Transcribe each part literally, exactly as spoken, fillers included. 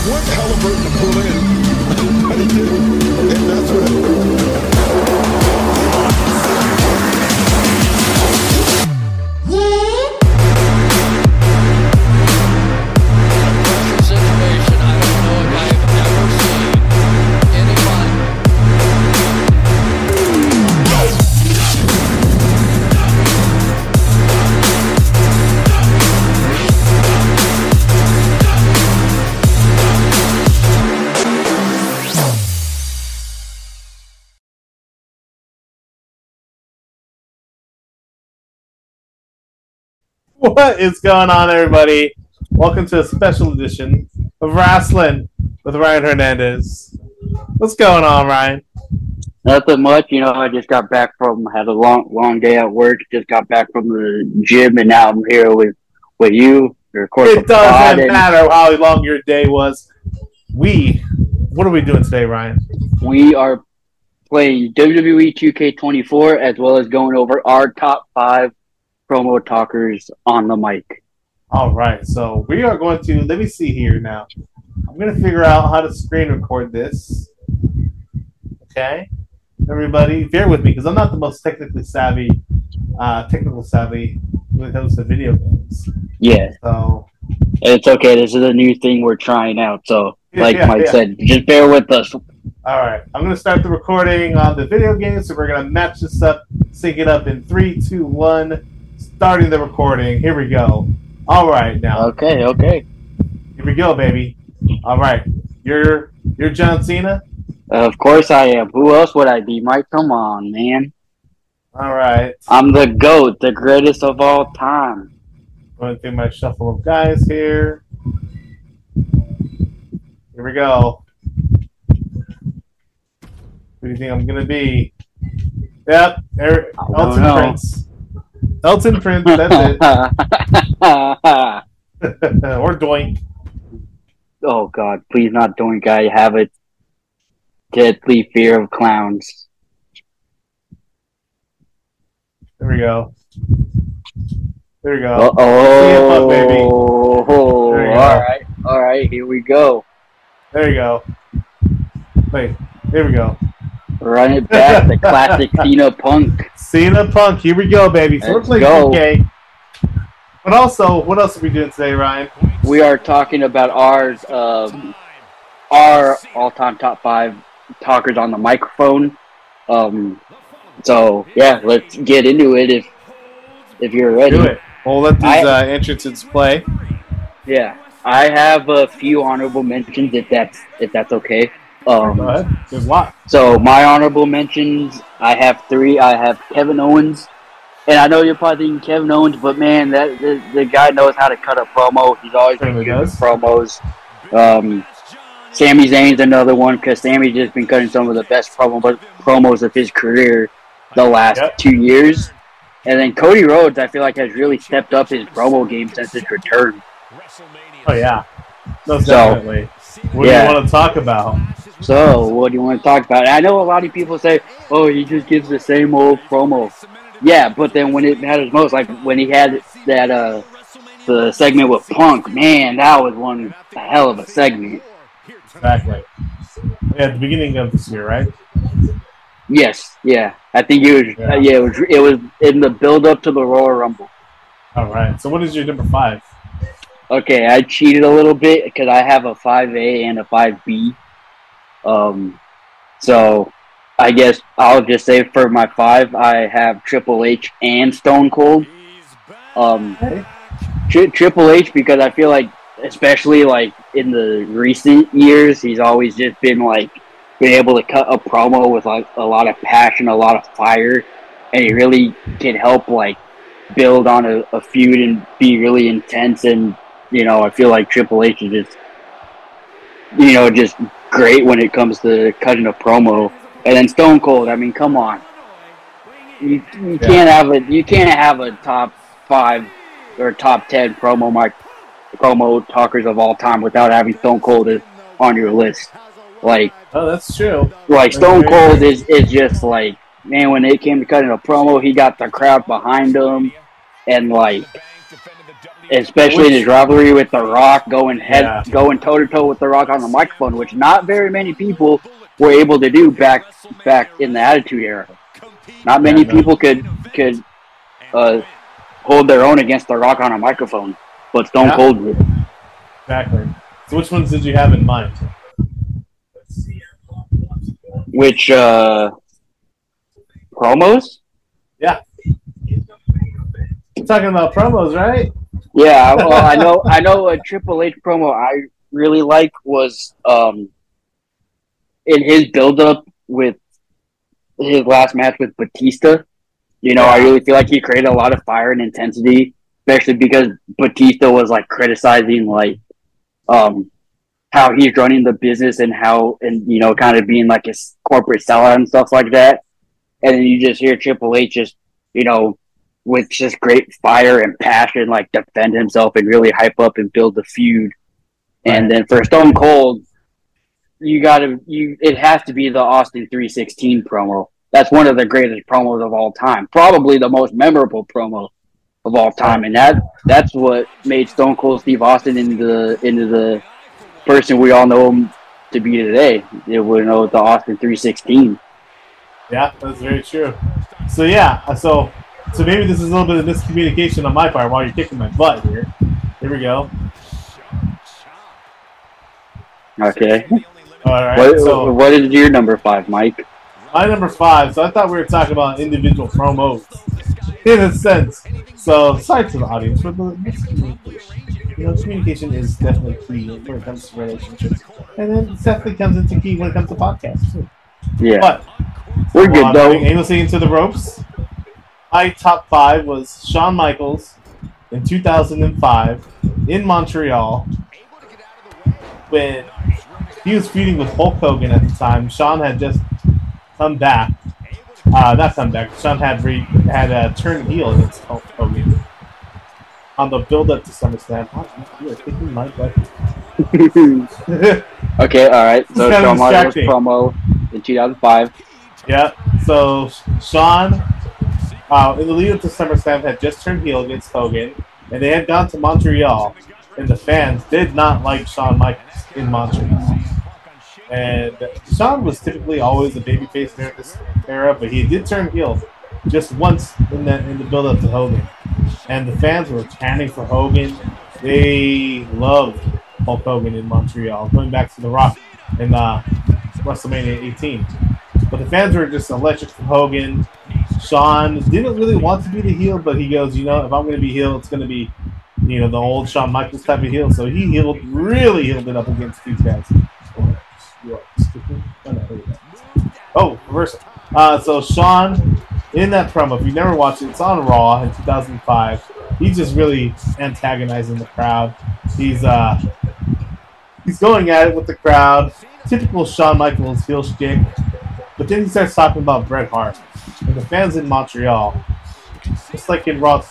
want Halliburton to pull in, but he didn't. And that's what. Situation. I don't know if I've ever seen anyone. What is going on, everybody? Welcome to a special edition of Wrestling with Ryan Hernandez. What's going on, Ryan? Nothing much, you know. I just got back from had a long, long day at work. Just got back from the gym, and now I'm here with with you. Of course, It doesn't and matter how long your day was. We, what are we doing today, Ryan? We are playing W W E two K twenty-four as well as going over our top five promo talkers on the mic. All right, so we are going to, let me see here now. I'm going to figure out how to screen record this. Okay? Everybody, bear with me because I'm not the most technically savvy, uh, technical savvy when it comes to video games. Yeah, So, it's okay. This is a new thing we're trying out. So, like Yeah, Mike yeah. said, just bear with us. all right, I'm going to start the recording on the video game, so we're going to match this up, sync it up in three, two, one, starting the recording. Here we go. All right, now. Okay, okay. Here we go, baby. All right. You're you're John Cena? Of course I am. Who else would I be, Mike? Come on, man. All right. I'm the GOAT, the greatest of all time. Going through my shuffle of guys here. Here we go. Who do you think I'm going to be? Yep. There, I don't Elton know. Prince. Elton Prince, that's it. Or Doink. Oh God, please not Doink. I have a deadly fear of clowns. There we go. There we go. Uh oh, C M Punk, baby. all There you go. right, all right, here we go. There you go. Wait, here we go. Run it back, the classic Cena Punk. Cena Punk, here we go, baby. So we're Let's playing go. two K. But also, what else are we doing today, Ryan? We are talking about ours, um, our all-time top five talkers on the microphone. Um, so yeah, let's get into it if if you're ready. Do it. We'll let these I- uh, entrances play. Yeah, I have a few honorable mentions if that's if that's okay. Um, Go ahead. There's a lot. So my honorable mentions, I have three. I have Kevin Owens, and I know you're probably thinking Kevin Owens, but man, that the, the guy knows how to cut a promo. He's always been Certainly good with does. promos. Um, Sami Zayn's another one because Sami's just been cutting some of the best promo, promos of his career the last Yep. two years. And then Cody Rhodes, I feel like, has really stepped up his promo game since his return. Oh, yeah. Most So, definitely. What yeah. do you want to talk about? So, what do you want to talk about? I know a lot of people say, oh, he just gives the same old promo. Yeah, but then when it matters most, like when he had that uh, the segment with Punk, man, that was one a hell of a segment. Exactly. Yeah, at the beginning of this year, right? Yes, yeah. I think it was, Yeah. uh, yeah, it was, it was in the build-up to the Royal Rumble. All right. So what is your number five? Okay, I cheated a little bit because I have a five A and a five B. Um, so I guess I'll just say for my five, I have Triple H and Stone Cold. Um, Okay. Tri- Triple H because I feel like, especially like in the recent years, he's always just been like been able to cut a promo with like a lot of passion, a lot of fire, and he really can help like build on a, a feud and be really intense. And you know, I feel like Triple H is just you know just great when it comes to cutting a promo. And then Stone Cold, I mean, come on, you you Yeah. can't have a you can't have a top five or top ten promo mic promo talkers of all time without having Stone Cold as, on your list. Like Oh, that's true. like That's Stone very Cold true. is, is just like, man, when it came to cutting a promo, he got the crowd behind him, and like especially in his rivalry with The Rock, going head, Yeah. going toe to toe with The Rock on the microphone, which not very many people were able to do back back in the Attitude Era. Not many Yeah, no. people could could uh, hold their own against The Rock on a microphone, but Stone Yeah. Cold would. Exactly. So which ones did you have in mind? Which uh, promos? We're talking about promos, right? Yeah, well, I know. I know a Triple H promo I really like was um, in his build-up with his last match with Batista. You know, I Yeah. really feel like he created a lot of fire and intensity, especially because Batista was like criticizing like um, how he's running the business and how and you know kind of being like a corporate sellout and stuff like that. And then you just hear Triple H just you know. with just great fire and passion, like defend himself and really hype up and build the feud. And then for Stone Cold, you gotta you it has to be the Austin three sixteen promo. That's one of the greatest promos of all time. Probably the most memorable promo of all time. And that that's what made Stone Cold Steve Austin into the into the person we all know him to be today. It would know the Austin three sixteen. Yeah, that's very true. So yeah, so so maybe this is a little bit of miscommunication on my part while you're kicking my butt here. Here we go. Okay. All right. What, So what is your number five, Mike? my number five. So I thought we were talking about individual promos, in a sense. So sorry to the audience for the miscommunication. You know, communication is definitely key when it comes to relationships, and then it definitely comes into key when it comes to podcasts too. Yeah. But We're while good, I'm though. going aimlessly into the ropes, my top five was Shawn Michaels in two thousand five in Montreal when he was feuding with Hulk Hogan at the time. Shawn had just come back. Uh, not come back. Shawn had re- had uh, turned heel against Hulk Hogan on the build-up to SummerSlam. Oh, you are kicking my butt. Okay, all right. So It's kind of Shawn Michaels distracting. promo in two thousand five. Yeah, so Shawn, uh, in the lead up to SummerSlam, had just turned heel against Hogan, and they had gone to Montreal, and the fans did not like Shawn Michaels in Montreal. And Shawn was typically always a babyface during this era, but he did turn heel just once in the in the build up to Hogan, and the fans were chanting for Hogan. They loved Hulk Hogan in Montreal, going back to The Rock in uh, WrestleMania eighteen. But the fans were just electric for Hogan. Shawn didn't really want to be the heel, but he goes, you know, if I'm going to be heel, it's going to be, you know, the old Shawn Michaels type of heel. So he healed, really healed it up against these guys. Oh, reverse. Uh, so Shawn, in that promo, if you never watched it, it's on Raw in two thousand five. He's just really antagonizing the crowd. He's uh, he's going at it with the crowd. Typical Shawn Michaels heel shtick. But then he starts talking about Bret Hart. And the fans in Montreal, just like in Raw,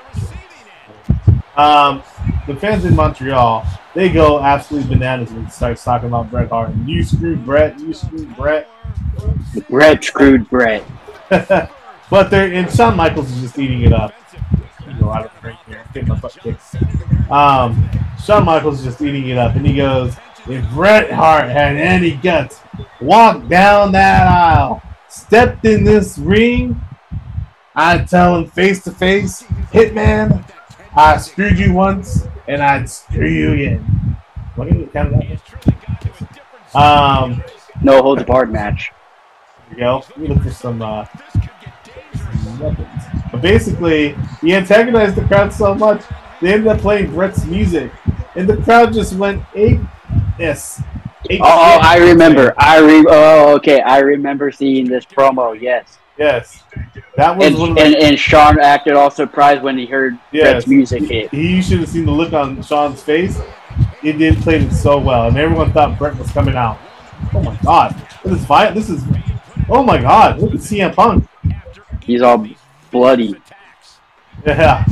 um, the fans in Montreal, they go absolutely bananas when he starts talking about Bret Hart. And you screwed Bret, you screwed Bret. Bret screwed Bret. But they're and Shawn Michaels is just eating it up. You go out of the ring here, getting my butt kicked. Um, Shawn Michaels is just eating it up, and he goes, "If Bret Hart had any guts, walked down that aisle, stepped in this ring, I'd tell him face to face, Hitman, I screwed you once, and I'd screw you again." What are you kind of that? Um, No holds barred match. There you go. Let me look for some, uh, some weapons. But basically, he antagonized the crowd so much, they ended up playing Bret's music, and the crowd just went ape. Yes. Ape Oh, oh, shit. I remember. I re. Oh, okay. I remember seeing this promo. Yes. Yes. That was And one of the. and, and Shawn acted all surprised when he heard Yes. Bret's music hit. He, you should have seen the look on Shawn's face. He did play it so well, and everyone thought Bret was coming out. Oh my God! This is vi- This is. Oh my God! Look at C M Punk. He's all bloody. Yeah.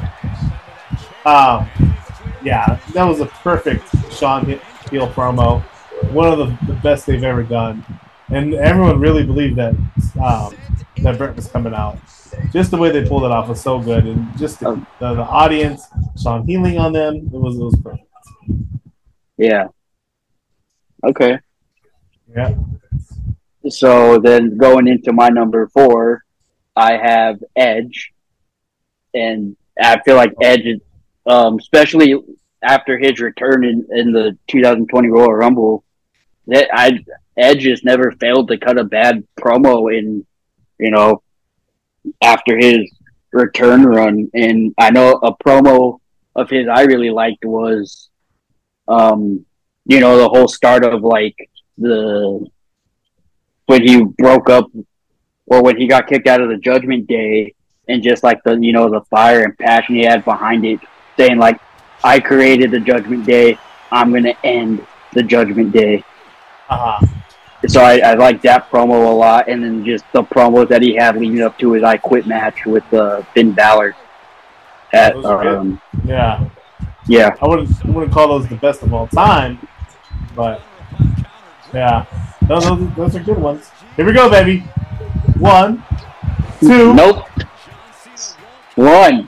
Um. Yeah, that was a perfect Shawn heel promo. One of the, the best they've ever done, and everyone really believed that um, that Bret was coming out. Just the way they pulled it off was so good, and just the, the, the audience Sean healing on them. It was it was perfect. Yeah. Okay. Yeah. So then going into my number four, I have Edge. And I feel like Edge, um, especially after his return in, in the two thousand twenty Royal Rumble, that I Edge just never failed to cut a bad promo in, you know, after his return run. And I know a promo of his I really liked was, um, you know, the whole start of like the when he broke up or when he got kicked out of the Judgment Day. And just like the, you know, the fire and passion he had behind it, saying like, I created the Judgment Day, I'm going to end the Judgment Day. Uh-huh. So I, I like that promo a lot. And then just the promos that he had leading up to his I Quit match with uh, Finn Balor. At, Those are um, good. Yeah. Yeah. I wouldn't, I wouldn't call those the best of all time, but yeah. Those, those, those are good ones. Here we go, baby. One, two. Nope. One.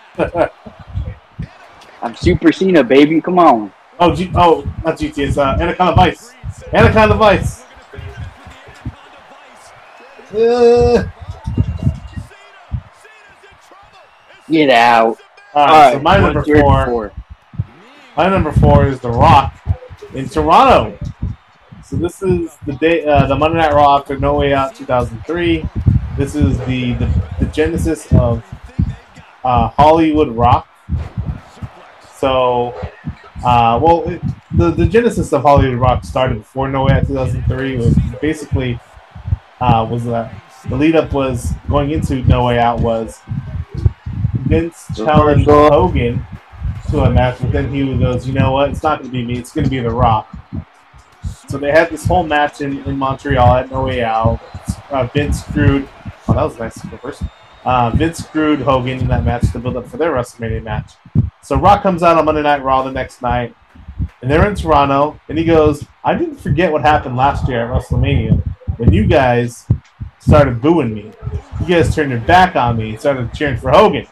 I'm Super Cena, baby. Come on. Oh, G- oh, not G T. It's uh, Anaconda Vice. Anaconda Vice. Uh, Get out. all right, All so right, my what's number your four, four? My number four is The Rock in Toronto. So this is the day, uh, the Monday Night Raw after No Way Out two thousand three. This is the the, the genesis of uh, Hollywood Rock. So, uh, well, it, the the genesis of Hollywood Rock started before No Way Out two thousand three. It was basically uh, was that the lead up was going into No Way Out was Vince challenged Hogan to a match, but then he goes, you know what? It's not going to be me. It's going to be The Rock. So they had this whole match in, in Montreal at No Way Out. Uh, Vince screwed. Oh, that was nice reverse. Uh, Vince screwed Hogan in that match to build up for their WrestleMania match. So Rock comes out on Monday Night Raw the next night, and they're in Toronto, and he goes, I didn't forget what happened last year at WrestleMania when you guys started booing me. You guys turned your back on me and started cheering for Hogan.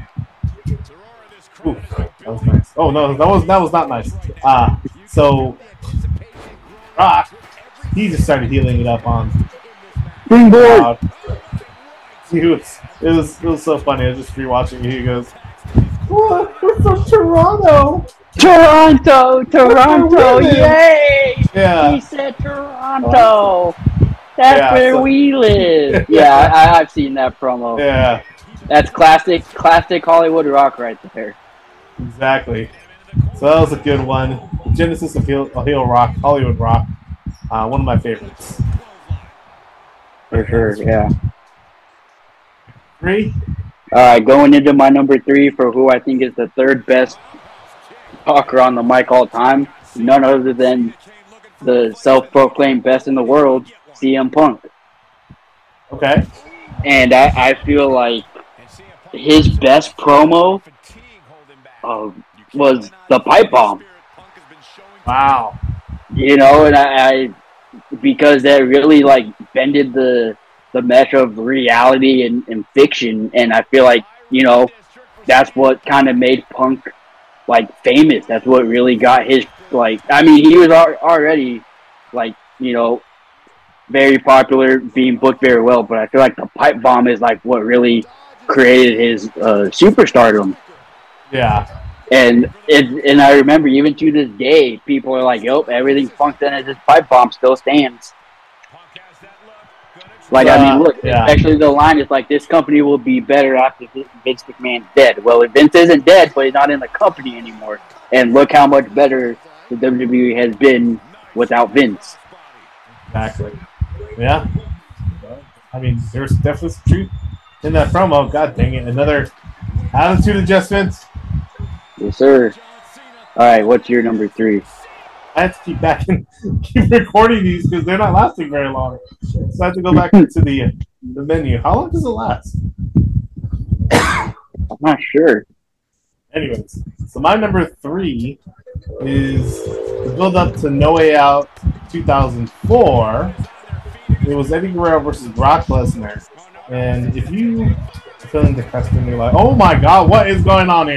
Ooh, that was nice. Oh, no, that was that was not nice. Uh, so Rock, he just started healing it up on Springboard. He was, it was it was so funny. I was just rewatching it. He goes, "What? We're from Toronto." Toronto, Toronto, live. yay! Yeah. He said Toronto. That's Yeah, where so- we live. Yeah, I, I've seen that promo. Yeah, That's classic, classic Hollywood Rock right there. exactly. So that was a good one. Genesis of heel, of heel rock, Hollywood Rock. Uh, one of my favorites. For sure, yeah. Three. All right, going into my number three for who I think is the third best talker on the mic all time, none other than the self-proclaimed best in the world, C M Punk. Okay. And I, I feel like his best promo uh, was the pipe bomb. Wow. You know, and I, I because that really like bended the the mesh of reality and, and fiction, and I feel like, you know, that's what kind of made Punk like famous. That's what really got his like. I mean, he was al- already like, you know, very popular, being booked very well, but I feel like the pipe bomb is like what really created his uh, superstardom. Yeah. And it, and I remember even to this day, people are like, "Yep, everything Punk done as his pipe bomb still stands." Like, I mean, look, yeah. especially the line is like, "This company will be better after Vince McMahon's dead." Well, Vince isn't dead, but he's not in the company anymore. And look how much better the W W E has been without Vince. Exactly. Yeah. I mean, there's definitely some truth in that promo. God dang it. Another attitude adjustment. Yes, sir. All right, what's your number three? I have to keep back and keep recording these because they're not lasting very long. So I have to go back into the the menu. How long does it last? I'm not sure. Anyways, so my number three is the build up to No Way Out two thousand four. It was Eddie Guerrero versus Brock Lesnar. And if you are feeling depressed and you're like, oh my god, what is going on here?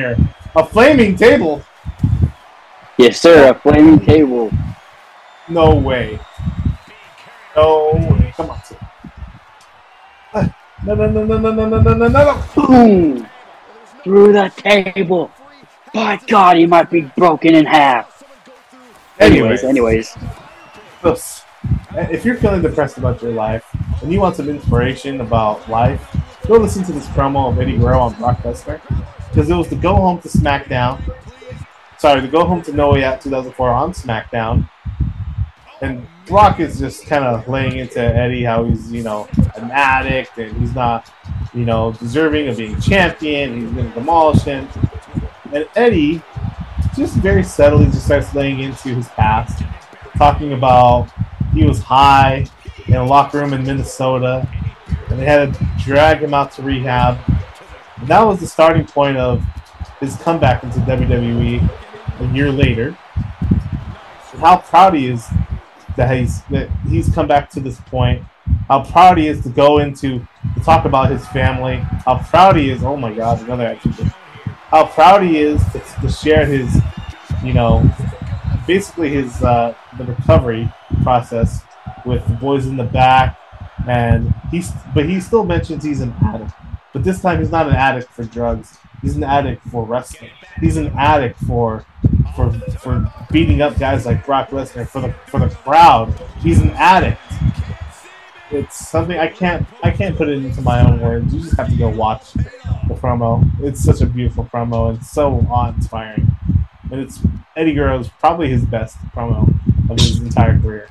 A flaming table? Yes, sir. A flaming table. No way. No way. Come on, sir. Uh, No, no, no, no, no, no, no, no, no, no. Boom! Through the table. By God, he might be broken in half. Anyways, anyways. Oops. If you're feeling depressed about your life and you want some inspiration about life, go listen to this promo of Eddie Guerrero on Brock Lesnar. Because it was the go home to SmackDown. Sorry, the go home to No Way Out two thousand four on SmackDown. And Brock is just kind of laying into Eddie how he's, you know, an addict and he's not, you know, deserving of being champion. He's going to demolish him. And Eddie just very subtly just starts laying into his past, talking about he was high in a locker room in Minnesota and they had to drag him out to rehab. And that was the starting point of his comeback into W W E a year later. And how proud he is that he's that he's come back to this point. How proud he is to go into to talk about his family. How proud he is. Oh my God, another action. How proud he is to, to share his, you know, basically his uh, the recovery process with the boys in the back, and he's but he still mentions he's an addict. But this time he's not an addict for drugs. He's an addict for wrestling. He's an addict for for for beating up guys like Brock Lesnar for the for the crowd. He's an addict. It's something I can't I can't put it into my own words. You just have to go watch the promo. It's such a beautiful promo and so awe-inspiring. And it's Eddie Guerrero's probably his best promo of his entire career.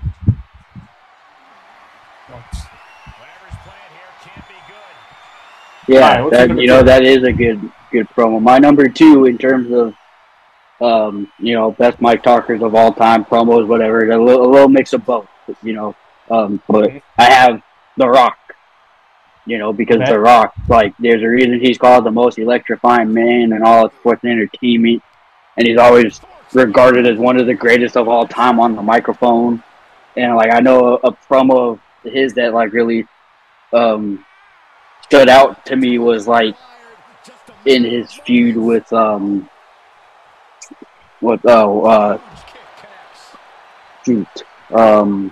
Yeah, right, that, you know, that is a good good promo. My number two in terms of, um, you know, best mic talkers of all time, promos, whatever, a little, a little mix of both, you know. Um, but I have The Rock, you know, because Okay. The Rock, like, there's a reason he's called the most electrifying man in all of sports and entertainment, and he's always regarded as one of the greatest of all time on the microphone. And, like, I know a, a promo of his that, like, really um, stood out to me was, like, in his feud with, um, with, oh, uh, shoot, um,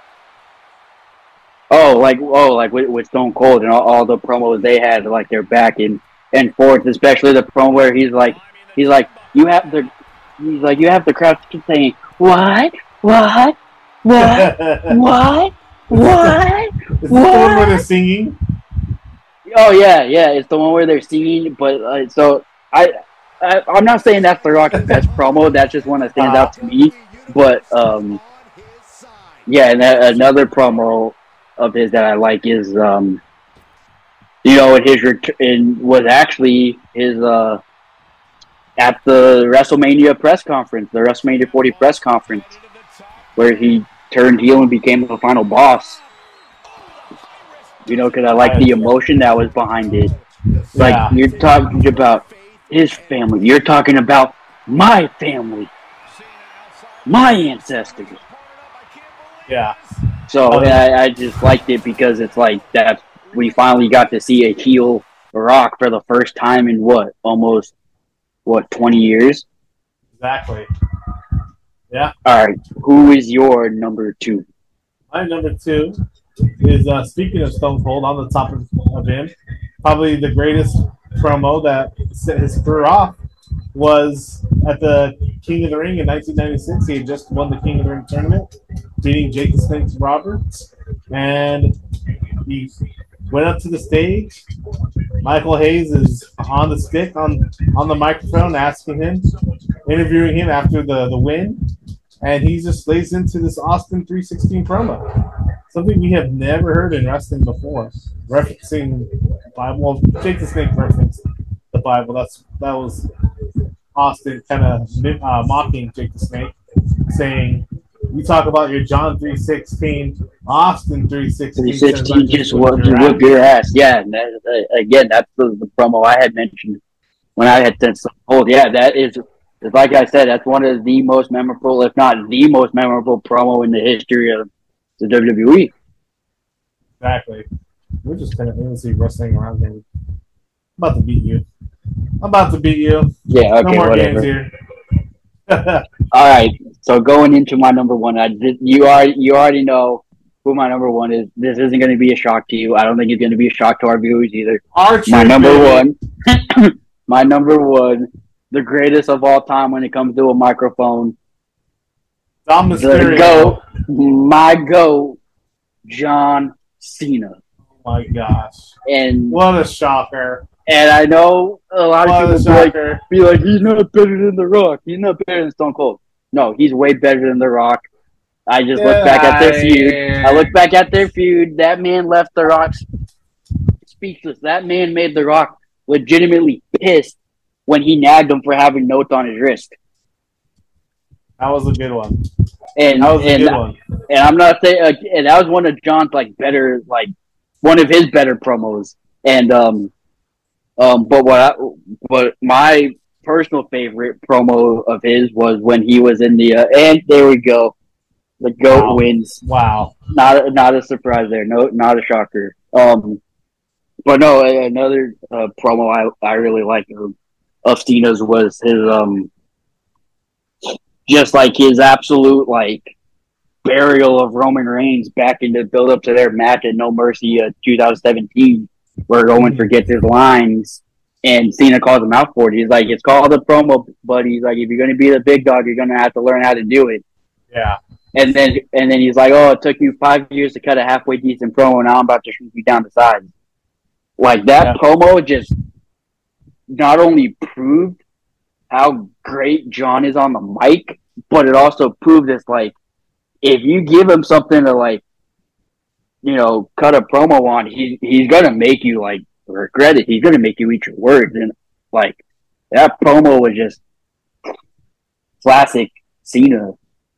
oh, like, oh, like with, with Stone Cold and all, all the promos they had, like, they're back and, and forth, especially the promo where he's like, he's like, you have the, he's like, you have the crowd keep saying, what, what, what, what, what, Is this the one where they're singing? Oh yeah, yeah, it's the one where they're singing. But uh, so I, I, I'm not saying that's The Rock's best promo. That's just one that stands out to me. But um, yeah, and that, another promo of his that I like is um, you know, in his ret- in was actually his uh at the WrestleMania press conference, the WrestleMania forty press conference, where he turned heel and became the final boss. You know, because I like the emotion that was behind it. Like, Yeah. you're talking about his family. You're talking about my family. My ancestors. Yeah. So, Oh, and I, I just liked it because it's like that we finally got to see a heel Rock for the first time in what? Almost, what, twenty years? Exactly. Yeah. All right. Who is your number two? My number two is, uh, speaking of Stone Cold, on the top of, of him, probably the greatest promo that set his career off was at the King of the Ring in nineteen ninety-six. He had just won the King of the Ring tournament, beating Jake the Snake Roberts, and he went up to the stage. Michael Hayes is on the stick, on on the microphone, asking him, interviewing him after the, the win, and he just lays into this Austin three sixteen promo. Something we have never heard in wrestling before, referencing the Bible. Well, Jake the Snake referenced the Bible. That's that was Austin kind of uh, mocking Jake the Snake, saying, "You talk about your John three sixteen, Austin three sixteen, three sixteen just whoop your, whoop your ass." Yeah, and that, uh, again, that's the, the promo I had mentioned when I had said Stone Cold. Yeah, that is, like I said, that's one of the most memorable, if not the most memorable promo in the history of the W W E. Exactly. We're just kind of honestly wrestling around here. I'm about to beat you. I'm about to beat you. Yeah, okay, no more whatever. games here. All right, so going into my number one, I did, you already you already know who my number one is. This isn't going to be a shock to you. I don't think it's going to be a shock to our viewers either. Archer, My number baby. one, my number one, the greatest of all time when it comes to a microphone. Dom The Mysterio. GOAT, my GOAT, John Cena. Oh my gosh. And What a shocker. and I know a lot What of a people be like, shocker. be like, he's not better than The Rock. He's not better than Stone Cold. No, he's way better than The Rock. I just look back at their feud. I look back at their feud. That man left The Rock speechless. That man made The Rock legitimately pissed when he nagged him for having notes on his wrist. That was a good one. And That was a and, good one. and I'm not saying, uh, and that was one of John's like better, like one of his better promos. And um, um, but what I, but my personal favorite promo of his was when he was in the uh, and there we go, the GOAT Wow. wins. Wow. Not not a surprise there. No, not a shocker. Um, but no, another uh, promo I I really liked of, of Cena's was his um, just like his absolute like burial of Roman Reigns back in the build up to their match at No Mercy uh, twenty seventeen, where Roman forgets his lines and Cena calls him out for it. He's like, it's called a promo, but he's like, if you're going to be the big dog, you're going to have to learn how to do it. Yeah. And then and then he's like, oh, it took you five years to cut a halfway decent promo, and now I'm about to shrink you down to size. Like, that Yeah. promo just not only proved how great John is on the mic, but it also proved it's like, if you give him something to, like, you know, cut a promo on, he, he's going to make you, like, regret it. He's going to make you eat your words. And, like, that promo was just classic Cena.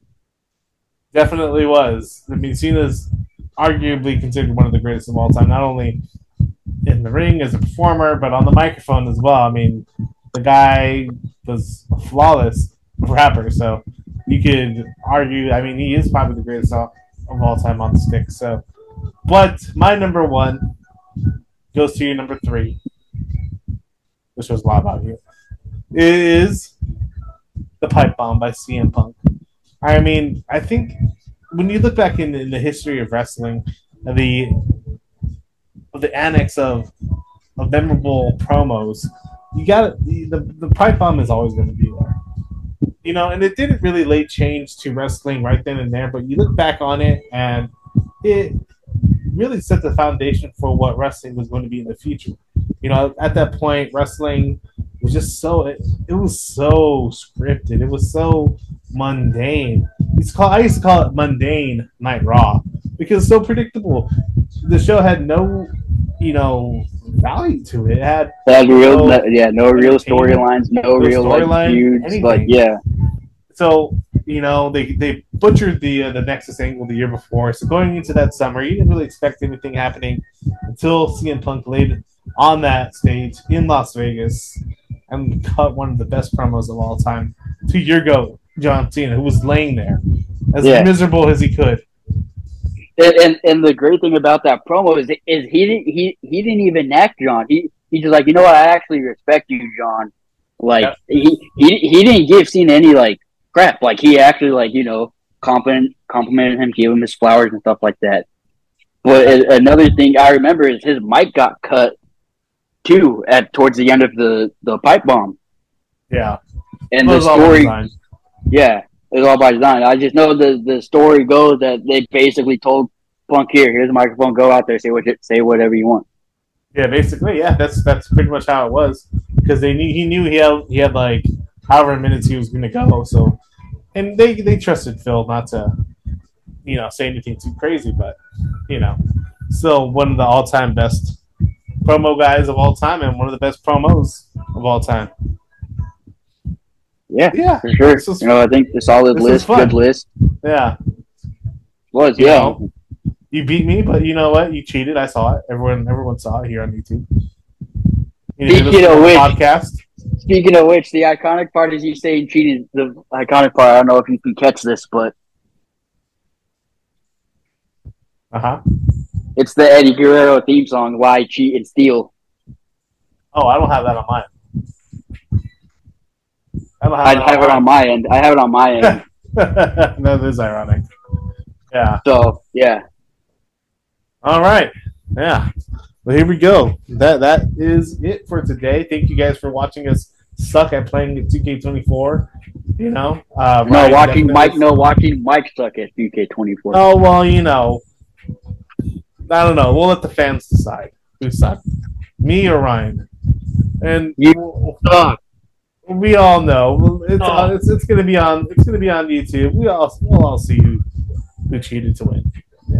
Definitely was. I mean, Cena's arguably considered one of the greatest of all time, not only in the ring as a performer, but on the microphone as well. I mean, the guy was a flawless rapper, so you could argue, I mean, he is probably the greatest of all time on the stick. So, but my number one goes to your number three, which was a lot about you, is the Pipe Bomb by C M Punk. I mean, I think when you look back in, in the history of wrestling, the of the annex of of memorable promos, you got the, the the pipe bomb is always going to be there, you know. And it didn't really late change to wrestling right then and there, but you look back on it, and it really set the foundation for what wrestling was going to be in the future. You know, at that point, wrestling was just so it, it was so scripted. It was so mundane. It's called, I used to call it mundane Night Raw because it's so predictable. The show had no, you know, value to it. It had That real, no yeah, no real entertainment, storylines, no, no real like storyline, feuds, anything. like yeah, So, you know, they, they butchered the uh, the Nexus angle the year before. So going into that summer, you didn't really expect anything happening until C M Punk laid on that stage in Las Vegas and cut one of the best promos of all time to your GOAT, John Cena, who was laying there as Yeah. miserable as he could. and, and and the great thing about that promo is is he didn't he he didn't even nag John. He he's just like, you know what, I actually respect you, John. Like Yeah. he, he he didn't give Cena any like crap. Like he actually like you know compliment complimented him, gave him his flowers and stuff like that. But a- another thing I remember is his mic got cut too at towards the end of the the pipe bomb. Yeah. And It the was all by story, design. yeah, it's all by design. I just know the the story goes that they basically told Punk, here, here's a microphone, go out there, say what say whatever you want. Yeah, basically, yeah, that's that's pretty much how it was because they knew he knew he had he had like however many minutes he was going to go. So, and they they trusted Phil not to, you know, say anything too crazy, but you know, still one of the all time best promo guys of all time and one of the best promos of all time. Yeah, Yeah, for sure. This was- You know, I think the solid this was list, fun. good list yeah. was You yeah. know, you beat me, but you know what? You cheated. I saw it. Everyone everyone saw it here on YouTube. You know, Speaking listen to of the which- podcast. Speaking of which, the iconic part is you saying cheated. The iconic part, I don't know if you can catch this, but Uh huh. it's the Eddie Guerrero theme song, "Why Cheat and Steal." Oh, I don't have that on mine. I don't I have it on my end. I have it on my end. No, this is ironic. Yeah. So yeah, All right. Yeah. Well, here we go. That that is it for today. Thank you guys for watching us suck at playing two K twenty-four. You know, uh, no Ryan watching definitely- Mike. No watching Mike suck at two K twenty-four. Oh well, you know, I don't know. We'll let the fans decide who sucked, me or Ryan. And You suck. we all know it's, Oh. uh, it's it's gonna be on it's gonna be on YouTube. We all we'll all see who who cheated to win.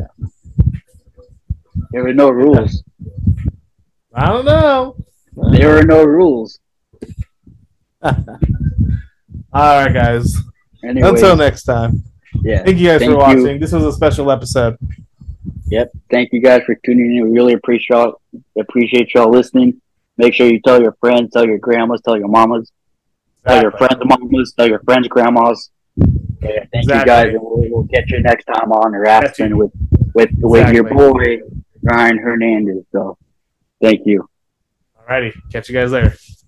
There were no rules. I don't know. There were no rules. All right, guys. Anyway, Until next time. yeah. Thank you guys Thank for you. watching. This was a special episode. Yep. Thank you guys for tuning in. We really appreciate y'all, appreciate y'all listening. Make sure you tell your friends, tell your grandmas, tell your mamas, tell your Exactly. friends' mamas, tell your friends' grandmas. Yeah, thank Exactly. you guys, and we'll, we'll catch you next time on Catch Raskin you. with with with your Exactly. boy Ryan Hernandez. So, thank you. Alrighty. Catch you guys later.